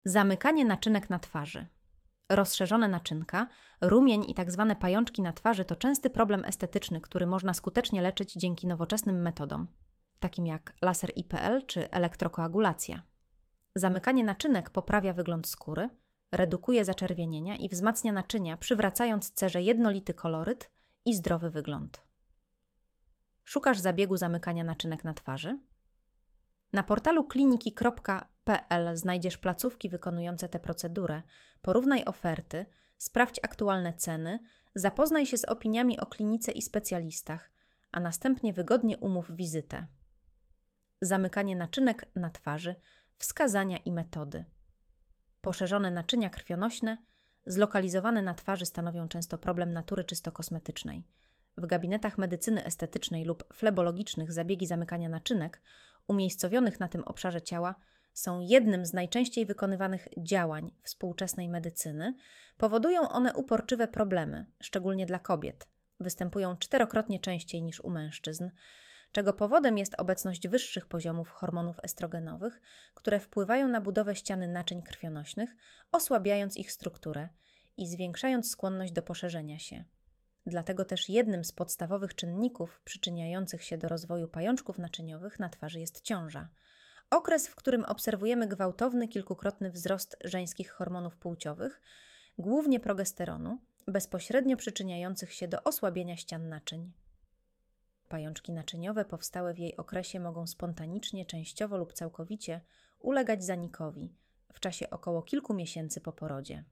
Zamykanie naczynek na twarzy. Rozszerzone naczynka, rumień i tzw. pajączki na twarzy to częsty problem estetyczny, który można skutecznie leczyć dzięki nowoczesnym metodom, takim jak laser IPL czy elektrokoagulacja. Zamykanie naczynek poprawia wygląd skóry, redukuje zaczerwienienia i wzmacnia naczynia, przywracając cerze jednolity koloryt i zdrowy wygląd. Szukasz zabiegu zamykania naczynek na twarzy? Na portalu kliniki.pl znajdziesz placówki wykonujące tę procedurę, porównaj oferty, sprawdź aktualne ceny, zapoznaj się z opiniami o klinice i specjalistach, a następnie wygodnie umów wizytę. Zamykanie naczynek na twarzy, wskazania i metody. Poszerzone naczynia krwionośne, zlokalizowane na twarzy stanowią często problem natury czysto kosmetycznej. W gabinetach medycyny estetycznej lub flebologicznych zabiegi zamykania naczynek umiejscowionych na tym obszarze ciała są jednym z najczęściej wykonywanych działań współczesnej medycyny. Powodują one uporczywe problemy, szczególnie dla kobiet. Występują 4-krotnie częściej niż u mężczyzn, czego powodem jest obecność wyższych poziomów hormonów estrogenowych, które wpływają na budowę ściany naczyń krwionośnych, osłabiając ich strukturę i zwiększając skłonność do poszerzenia się. Dlatego też jednym z podstawowych czynników przyczyniających się do rozwoju pajączków naczyniowych na twarzy jest ciąża. Okres, w którym obserwujemy gwałtowny, kilkukrotny wzrost żeńskich hormonów płciowych, głównie progesteronu, bezpośrednio przyczyniających się do osłabienia ścian naczyń. Pajączki naczyniowe powstałe w jej okresie mogą spontanicznie, częściowo lub całkowicie ulegać zanikowi w czasie około kilku miesięcy po porodzie.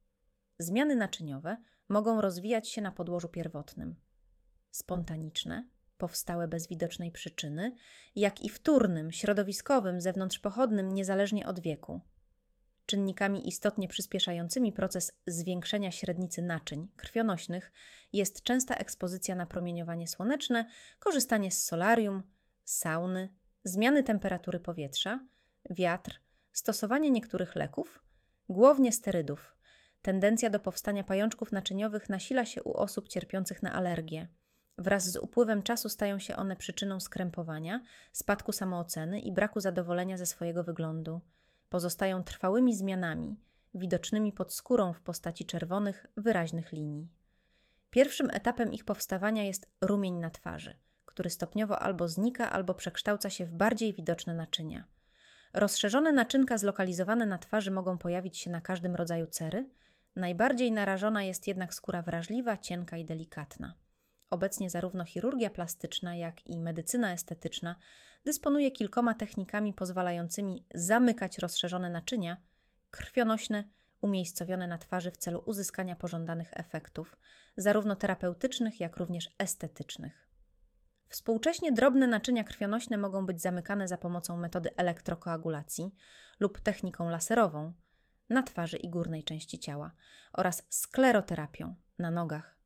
Zmiany naczyniowe mogą rozwijać się na podłożu pierwotnym. Spontaniczne, powstałe bez widocznej przyczyny, jak i wtórnym, środowiskowym, zewnątrzpochodnym, niezależnie od wieku. Czynnikami istotnie przyspieszającymi proces zwiększenia średnicy naczyń krwionośnych jest częsta ekspozycja na promieniowanie słoneczne, korzystanie z solarium, sauny, zmiany temperatury powietrza, wiatr, stosowanie niektórych leków, głównie sterydów. Tendencja do powstania pajączków naczyniowych nasila się u osób cierpiących na alergię. Wraz z upływem czasu stają się one przyczyną skrępowania, spadku samooceny i braku zadowolenia ze swojego wyglądu. Pozostają trwałymi zmianami, widocznymi pod skórą w postaci czerwonych, wyraźnych linii. Pierwszym etapem ich powstawania jest rumień na twarzy, który stopniowo albo znika, albo przekształca się w bardziej widoczne naczynia. Rozszerzone naczynka zlokalizowane na twarzy mogą pojawić się na każdym rodzaju cery. Najbardziej narażona jest jednak skóra wrażliwa, cienka i delikatna. Obecnie zarówno chirurgia plastyczna, jak i medycyna estetyczna dysponuje kilkoma technikami pozwalającymi zamykać rozszerzone naczynia krwionośne umiejscowione na twarzy w celu uzyskania pożądanych efektów, zarówno terapeutycznych, jak również estetycznych. Współcześnie drobne naczynia krwionośne mogą być zamykane za pomocą metody elektrokoagulacji lub techniką laserową na twarzy i górnej części ciała oraz skleroterapią na nogach.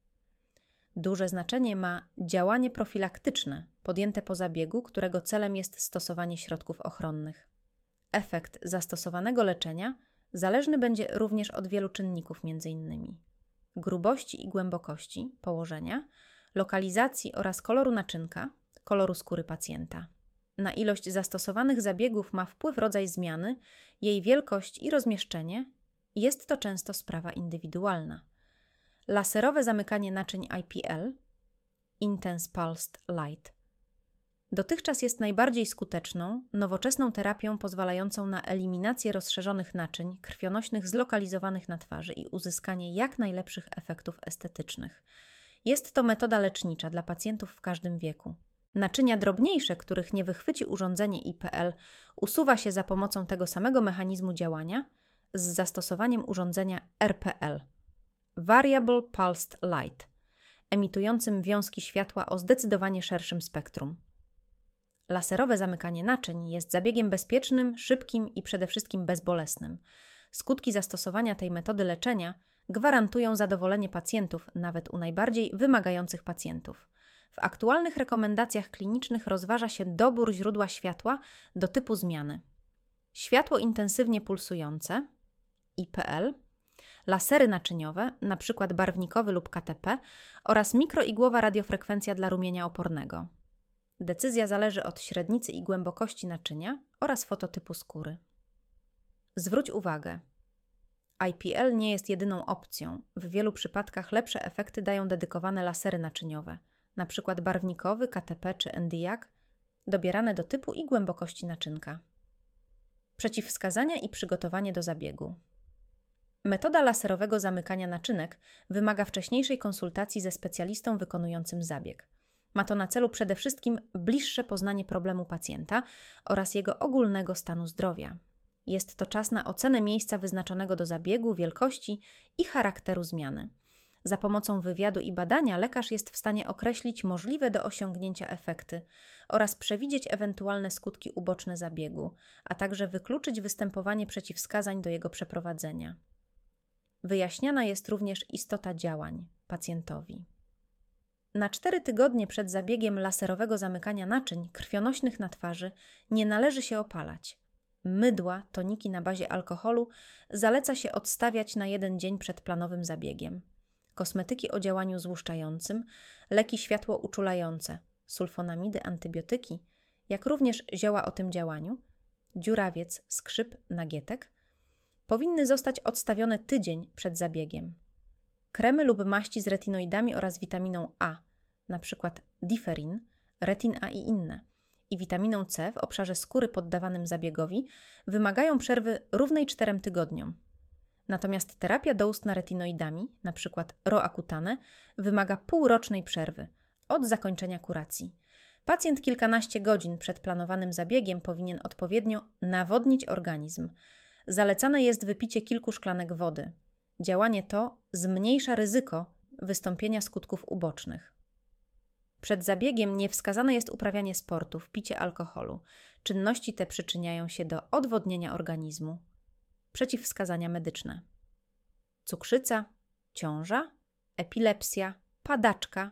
Duże znaczenie ma działanie profilaktyczne podjęte po zabiegu, którego celem jest stosowanie środków ochronnych. Efekt zastosowanego leczenia zależny będzie również od wielu czynników, m.in. grubości i głębokości położenia, lokalizacji oraz koloru naczynka, koloru skóry pacjenta. Na ilość zastosowanych zabiegów ma wpływ rodzaj zmiany, jej wielkość i rozmieszczenie. Jest to często sprawa indywidualna. Laserowe zamykanie naczyń IPL, Intense Pulsed Light, dotychczas jest najbardziej skuteczną, nowoczesną terapią pozwalającą na eliminację rozszerzonych naczyń krwionośnych zlokalizowanych na twarzy i uzyskanie jak najlepszych efektów estetycznych. Jest to metoda lecznicza dla pacjentów w każdym wieku. Naczynia drobniejsze, których nie wychwyci urządzenie IPL, usuwa się za pomocą tego samego mechanizmu działania z zastosowaniem urządzenia RPL, Variable Pulsed Light, emitującym wiązki światła o zdecydowanie szerszym spektrum. Laserowe zamykanie naczyń jest zabiegiem bezpiecznym, szybkim i przede wszystkim bezbolesnym. Skutki zastosowania tej metody leczenia gwarantują zadowolenie pacjentów, nawet u najbardziej wymagających pacjentów. W aktualnych rekomendacjach klinicznych rozważa się dobór źródła światła do typu zmiany. Światło intensywnie pulsujące, IPL, lasery naczyniowe, np. barwnikowy lub KTP oraz mikroigłowa radiofrekwencja dla rumienia opornego. Decyzja zależy od średnicy i głębokości naczynia oraz fototypu skóry. Zwróć uwagę, IPL nie jest jedyną opcją. W wielu przypadkach lepsze efekty dają dedykowane lasery naczyniowe, np. barwnikowy, KTP czy Nd:YAG, dobierane do typu i głębokości naczynka. Przeciwwskazania i przygotowanie do zabiegu. Metoda laserowego zamykania naczynek wymaga wcześniejszej konsultacji ze specjalistą wykonującym zabieg. Ma to na celu przede wszystkim bliższe poznanie problemu pacjenta oraz jego ogólnego stanu zdrowia. Jest to czas na ocenę miejsca wyznaczonego do zabiegu, wielkości i charakteru zmiany. Za pomocą wywiadu i badania lekarz jest w stanie określić możliwe do osiągnięcia efekty oraz przewidzieć ewentualne skutki uboczne zabiegu, a także wykluczyć występowanie przeciwwskazań do jego przeprowadzenia. Wyjaśniana jest również istota działań pacjentowi. Na 4 tygodnie przed zabiegiem laserowego zamykania naczyń krwionośnych na twarzy nie należy się opalać. Mydła, toniki na bazie alkoholu zaleca się odstawiać na 1 dzień przed planowym zabiegiem. Kosmetyki o działaniu złuszczającym, leki światłouczulające, sulfonamidy, antybiotyki, jak również zioła o tym działaniu, dziurawiec, skrzyp, nagietek, powinny zostać odstawione tydzień przed zabiegiem. Kremy lub maści z retinoidami oraz witaminą A, np. Differin, Retin A i inne, i witaminą C w obszarze skóry poddawanym zabiegowi wymagają przerwy równej 4 tygodniom. Natomiast terapia doustna retinoidami, np. Roaccutane, wymaga półrocznej przerwy od zakończenia kuracji. Pacjent kilkanaście godzin przed planowanym zabiegiem powinien odpowiednio nawodnić organizm. Zalecane jest wypicie kilku szklanek wody. Działanie to zmniejsza ryzyko wystąpienia skutków ubocznych. Przed zabiegiem niewskazane jest uprawianie sportów, picie alkoholu. Czynności te przyczyniają się do odwodnienia organizmu. Przeciwwskazania medyczne: cukrzyca, ciąża, epilepsja, padaczka,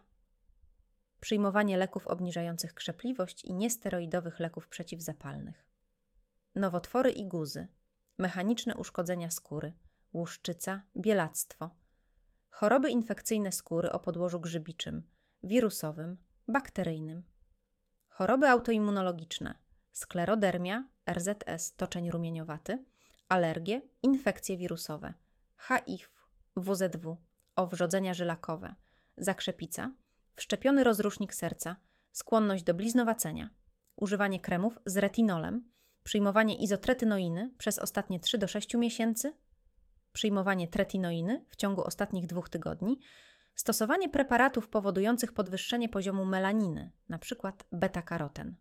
przyjmowanie leków obniżających krzepliwość i niesteroidowych leków przeciwzapalnych, nowotwory i guzy, mechaniczne uszkodzenia skóry, łuszczyca, bielactwo, choroby infekcyjne skóry o podłożu grzybiczym, wirusowym, bakteryjnym, choroby autoimmunologiczne, sklerodermia, RZS, toczeń rumieniowaty, alergie, infekcje wirusowe, HIV, WZW, owrzodzenia żylakowe, zakrzepica, wszczepiony rozrusznik serca, skłonność do bliznowacenia, używanie kremów z retinolem, przyjmowanie izotretynoiny przez ostatnie 3 do 6 miesięcy, przyjmowanie tretinoiny w ciągu ostatnich 2 tygodni, stosowanie preparatów powodujących podwyższenie poziomu melaniny, np. beta-karoten.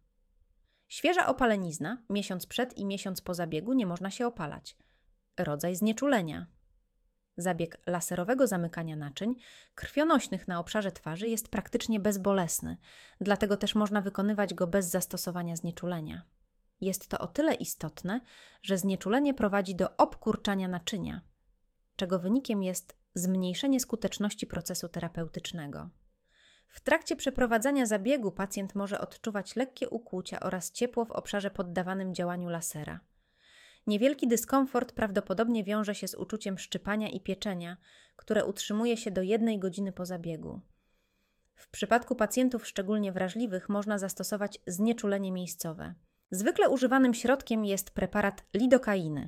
Świeża opalenizna, miesiąc przed i miesiąc po zabiegu nie można się opalać. Rodzaj znieczulenia. Zabieg laserowego zamykania naczyń krwionośnych na obszarze twarzy jest praktycznie bezbolesny, dlatego też można wykonywać go bez zastosowania znieczulenia. Jest to o tyle istotne, że znieczulenie prowadzi do obkurczania naczynia, czego wynikiem jest zmniejszenie skuteczności procesu terapeutycznego. W trakcie przeprowadzania zabiegu pacjent może odczuwać lekkie ukłucia oraz ciepło w obszarze poddawanym działaniu lasera. Niewielki dyskomfort prawdopodobnie wiąże się z uczuciem szczypania i pieczenia, które utrzymuje się do 1 godziny po zabiegu. W przypadku pacjentów szczególnie wrażliwych można zastosować znieczulenie miejscowe. Zwykle używanym środkiem jest preparat lidokainy.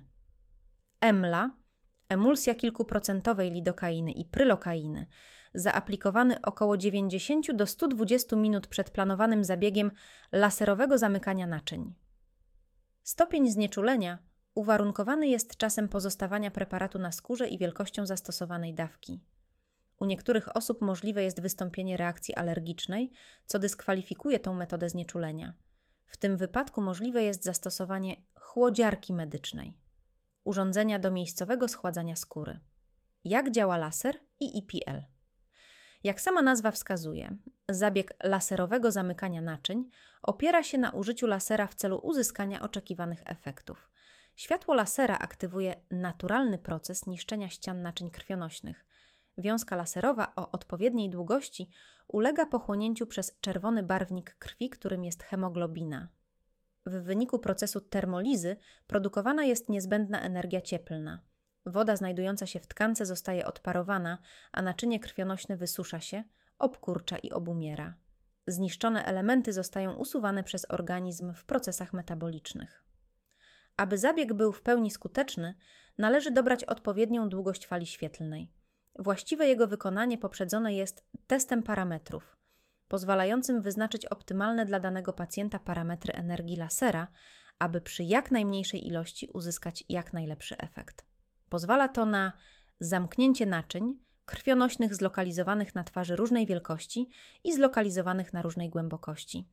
EMLA, emulsja kilkuprocentowej lidokainy i prylokainy, zaaplikowany około 90 do 120 minut przed planowanym zabiegiem laserowego zamykania naczyń. Stopień znieczulenia uwarunkowany jest czasem pozostawania preparatu na skórze i wielkością zastosowanej dawki. U niektórych osób możliwe jest wystąpienie reakcji alergicznej, co dyskwalifikuje tą metodę znieczulenia. W tym wypadku możliwe jest zastosowanie chłodziarki medycznej, urządzenia do miejscowego schładzania skóry. Jak działa laser i IPL? Jak sama nazwa wskazuje, zabieg laserowego zamykania naczyń opiera się na użyciu lasera w celu uzyskania oczekiwanych efektów. Światło lasera aktywuje naturalny proces niszczenia ścian naczyń krwionośnych. Wiązka laserowa o odpowiedniej długości ulega pochłonięciu przez czerwony barwnik krwi, którym jest hemoglobina. W wyniku procesu termolizy produkowana jest niezbędna energia cieplna. Woda znajdująca się w tkance zostaje odparowana, a naczynie krwionośne wysusza się, obkurcza i obumiera. Zniszczone elementy zostają usuwane przez organizm w procesach metabolicznych. Aby zabieg był w pełni skuteczny, należy dobrać odpowiednią długość fali świetlnej. Właściwe jego wykonanie poprzedzone jest testem parametrów, pozwalającym wyznaczyć optymalne dla danego pacjenta parametry energii lasera, aby przy jak najmniejszej ilości uzyskać jak najlepszy efekt. Pozwala to na zamknięcie naczyń krwionośnych zlokalizowanych na twarzy różnej wielkości i zlokalizowanych na różnej głębokości.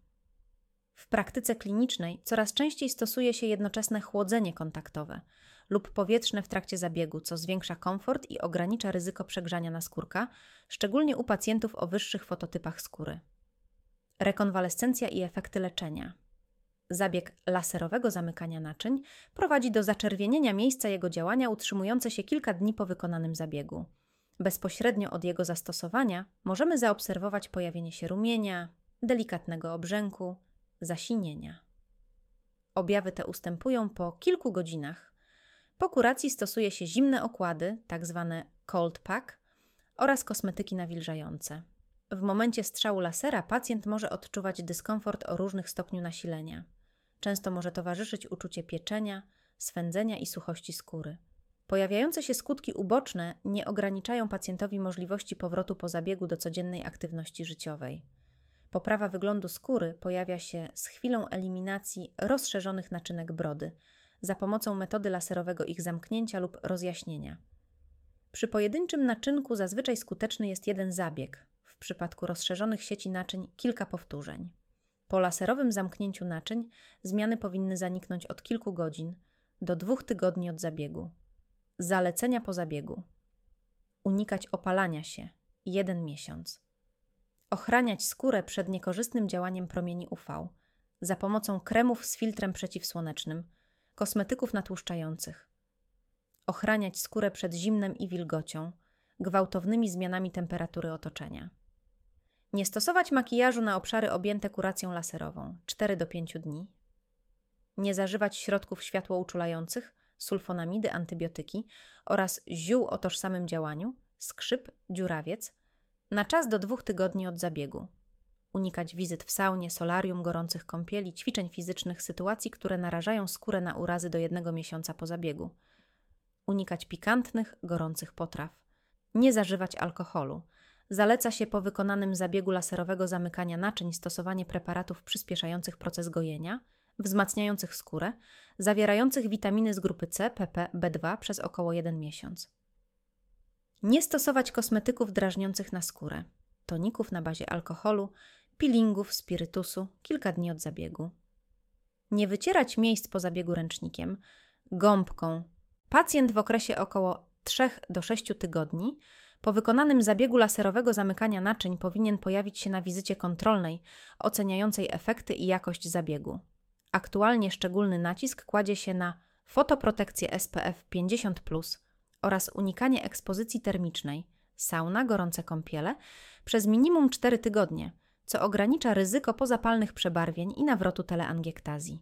W praktyce klinicznej coraz częściej stosuje się jednoczesne chłodzenie kontaktowe lub powietrzne w trakcie zabiegu, co zwiększa komfort i ogranicza ryzyko przegrzania naskórka, szczególnie u pacjentów o wyższych fototypach skóry. Rekonwalescencja i efekty leczenia. Zabieg laserowego zamykania naczyń prowadzi do zaczerwienienia miejsca jego działania utrzymujące się kilka dni po wykonanym zabiegu. Bezpośrednio od jego zastosowania możemy zaobserwować pojawienie się rumienia, delikatnego obrzęku, zasinienia. Objawy te ustępują po kilku godzinach. Po kuracji stosuje się zimne okłady, tzw. cold pack, oraz kosmetyki nawilżające. W momencie strzału lasera pacjent może odczuwać dyskomfort o różnych stopniu nasilenia. Często może towarzyszyć uczucie pieczenia, swędzenia i suchości skóry. Pojawiające się skutki uboczne nie ograniczają pacjentowi możliwości powrotu po zabiegu do codziennej aktywności życiowej. Poprawa wyglądu skóry pojawia się z chwilą eliminacji rozszerzonych naczynek brody za pomocą metody laserowego ich zamknięcia lub rozjaśnienia. Przy pojedynczym naczynku zazwyczaj skuteczny jest jeden zabieg, w przypadku rozszerzonych sieci naczyń kilka powtórzeń. Po laserowym zamknięciu naczyń zmiany powinny zaniknąć od kilku godzin do 2 tygodni od zabiegu. Zalecenia po zabiegu. Unikać opalania się 1 miesiąc. Ochraniać skórę przed niekorzystnym działaniem promieni UV za pomocą kremów z filtrem przeciwsłonecznym, kosmetyków natłuszczających. Ochraniać skórę przed zimnem i wilgocią, gwałtownymi zmianami temperatury otoczenia. Nie stosować makijażu na obszary objęte kuracją laserową 4 do 5 dni. Nie zażywać środków światłouczulających, sulfonamidy, antybiotyki oraz ziół o tożsamym działaniu, skrzyp, dziurawiec, na czas do 2 tygodni od zabiegu. Unikać wizyt w saunie, solarium, gorących kąpieli, ćwiczeń fizycznych, sytuacji, które narażają skórę na urazy do 1 miesiąca po zabiegu. Unikać pikantnych, gorących potraw. Nie zażywać alkoholu. Zaleca się po wykonanym zabiegu laserowego zamykania naczyń stosowanie preparatów przyspieszających proces gojenia, wzmacniających skórę, zawierających witaminy z grupy C, PP, B2 przez około 1 miesiąc. Nie stosować kosmetyków drażniących na skórę, toników na bazie alkoholu, peelingów, spirytusu kilka dni od zabiegu. Nie wycierać miejsc po zabiegu ręcznikiem, gąbką. Pacjent w okresie około 3 do 6 tygodni po wykonanym zabiegu laserowego zamykania naczyń powinien pojawić się na wizycie kontrolnej oceniającej efekty i jakość zabiegu. Aktualnie szczególny nacisk kładzie się na fotoprotekcję SPF 50+, oraz unikanie ekspozycji termicznej, sauna, gorące kąpiele, przez minimum 4 tygodnie, co ogranicza ryzyko pozapalnych przebarwień i nawrotu teleangiektazji.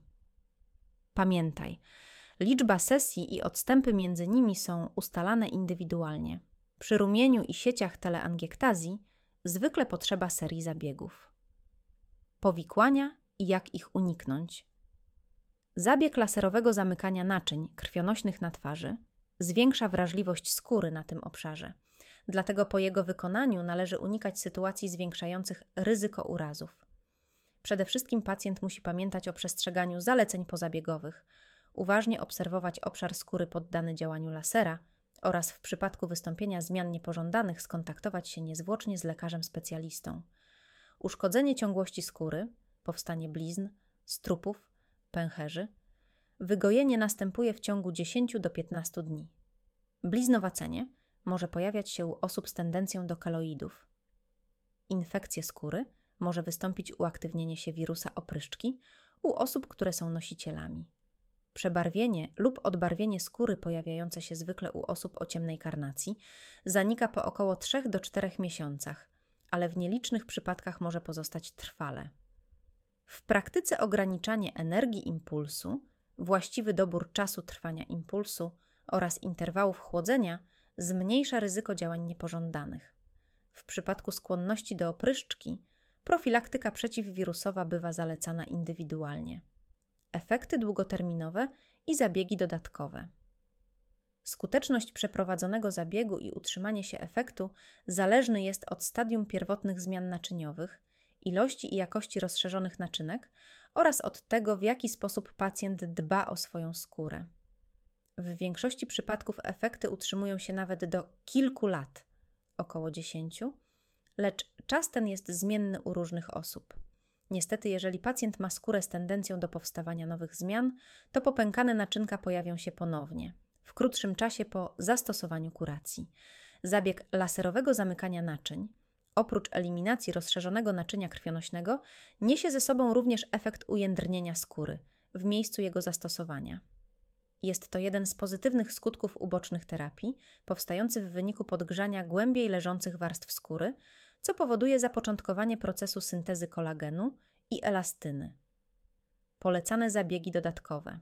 Pamiętaj, liczba sesji i odstępy między nimi są ustalane indywidualnie. Przy rumieniu i sieciach teleangiektazji zwykle potrzeba serii zabiegów. Powikłania i jak ich uniknąć. Zabieg laserowego zamykania naczyń krwionośnych na twarzy zwiększa wrażliwość skóry na tym obszarze. Dlatego po jego wykonaniu należy unikać sytuacji zwiększających ryzyko urazów. Przede wszystkim pacjent musi pamiętać o przestrzeganiu zaleceń pozabiegowych, uważnie obserwować obszar skóry poddany działaniu lasera oraz w przypadku wystąpienia zmian niepożądanych skontaktować się niezwłocznie z lekarzem specjalistą. Uszkodzenie ciągłości skóry, powstanie blizn, strupów, pęcherzy. Wygojenie następuje w ciągu 10 do 15 dni. Bliznowacenie może pojawiać się u osób z tendencją do keloidów. Infekcje skóry może wystąpić uaktywnienie się wirusa opryszczki u osób, które są nosicielami. Przebarwienie lub odbarwienie skóry pojawiające się zwykle u osób o ciemnej karnacji zanika po około 3 do 4 miesiącach, ale w nielicznych przypadkach może pozostać trwale. W praktyce ograniczanie energii impulsu, właściwy dobór czasu trwania impulsu oraz interwałów chłodzenia zmniejsza ryzyko działań niepożądanych. W przypadku skłonności do opryszczki profilaktyka przeciwwirusowa bywa zalecana indywidualnie. Efekty długoterminowe i zabiegi dodatkowe. Skuteczność przeprowadzonego zabiegu i utrzymanie się efektu zależny jest od stadium pierwotnych zmian naczyniowych, ilości i jakości rozszerzonych naczynek oraz od tego, w jaki sposób pacjent dba o swoją skórę. W większości przypadków efekty utrzymują się nawet do kilku lat, około 10, lecz czas ten jest zmienny u różnych osób. Niestety, jeżeli pacjent ma skórę z tendencją do powstawania nowych zmian, to popękane naczynka pojawią się ponownie, w krótszym czasie po zastosowaniu kuracji. Zabieg laserowego zamykania naczyń, oprócz eliminacji rozszerzonego naczynia krwionośnego, niesie ze sobą również efekt ujędrnienia skóry w miejscu jego zastosowania. Jest to jeden z pozytywnych skutków ubocznych terapii, powstający w wyniku podgrzania głębiej leżących warstw skóry, co powoduje zapoczątkowanie procesu syntezy kolagenu i elastyny. Polecane zabiegi dodatkowe: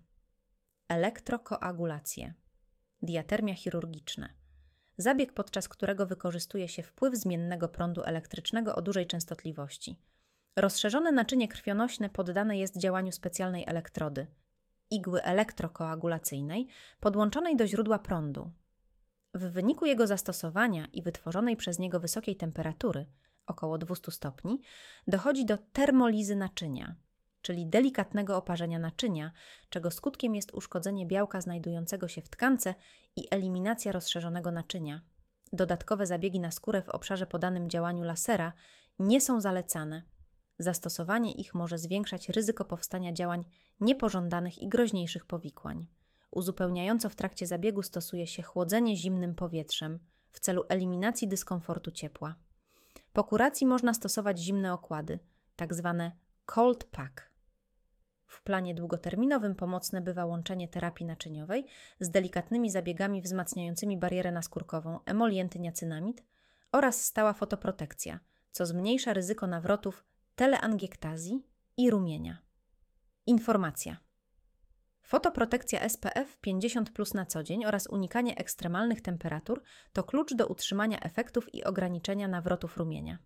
elektrokoagulacje, diatermia chirurgiczna, zabieg, podczas którego wykorzystuje się wpływ zmiennego prądu elektrycznego o dużej częstotliwości. Rozszerzone naczynie krwionośne poddane jest działaniu specjalnej elektrody, igły elektrokoagulacyjnej, podłączonej do źródła prądu. W wyniku jego zastosowania i wytworzonej przez niego wysokiej temperatury, około 200 stopni, dochodzi do termolizy naczynia, czyli delikatnego oparzenia naczynia, czego skutkiem jest uszkodzenie białka znajdującego się w tkance i eliminacja rozszerzonego naczynia. Dodatkowe zabiegi na skórę w obszarze podanym działaniu lasera nie są zalecane. Zastosowanie ich może zwiększać ryzyko powstania działań niepożądanych i groźniejszych powikłań. Uzupełniająco w trakcie zabiegu stosuje się chłodzenie zimnym powietrzem w celu eliminacji dyskomfortu ciepła. Po kuracji można stosować zimne okłady, tzw. cold pack. W planie długoterminowym pomocne bywa łączenie terapii naczyniowej z delikatnymi zabiegami wzmacniającymi barierę naskórkową, emolienty niacynamid oraz stała fotoprotekcja, co zmniejsza ryzyko nawrotów teleangiektazji i rumienia. Informacja. Fotoprotekcja SPF 50+ na co dzień oraz unikanie ekstremalnych temperatur to klucz do utrzymania efektów i ograniczenia nawrotów rumienia.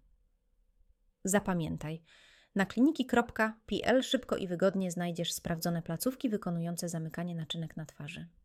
Zapamiętaj, na kliniki.pl szybko i wygodnie znajdziesz sprawdzone placówki wykonujące zamykanie naczynek na twarzy.